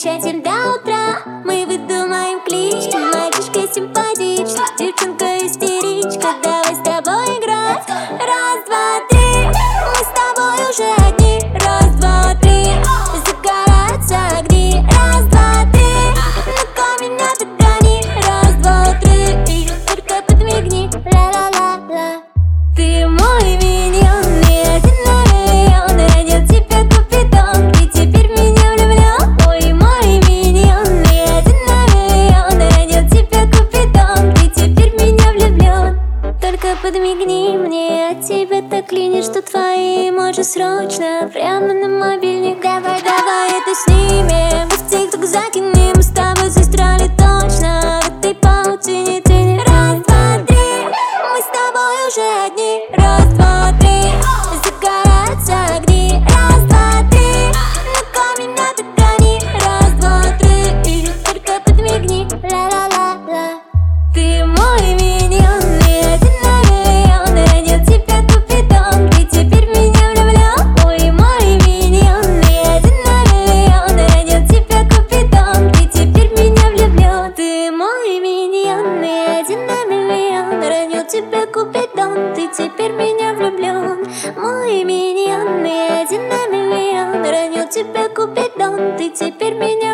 встречаем до утра. Мы выдумаем клички, мальчишка симпатичный, девчонка истеричка. Давай с тобой играть. Раз, два, три, мы с тобой уже одни. Раз, два, три, загораются огни. Раз, два, три, ну-ка меня догони. Раз, два, три, и только подмигни. Ла-ла-ла-ла. Ты мой миньон, не один на миллион. Родил тебя Купидон, ты теперь в меня влюблен. Ой, мой миньон, не один на миллион. Родил тебя Купидон, ты теперь в меня влюблен. Только подмигни мне, от тебя так клинит, что твои эмоджи срочно прямо на мобильник. Давай, давай это снимем, в тикток закинем. Мы с тобой застряли точно в этой паутине тени. Раз, два, три, мы с тобой уже одни. Раз, два, три, загораются огни. Раз, два, три, ну-ка меня догони. Раз, два, три, и только подмигни. Ла-ла-ла-ла. Ты мой миньон, не один на миллион. Родил тебя Купидон, ты теперь в меня влюблен. Ой, мой миньон, не один на миллион. Родил тебя Купидон, ты теперь в меня влюблен. Ты мой миньон, не один на миллион. Родил тебя Купидон, ты теперь в меня влюблен. Мой миньон, не один на миллион. Родил тебя Купидон, ты теперь в меня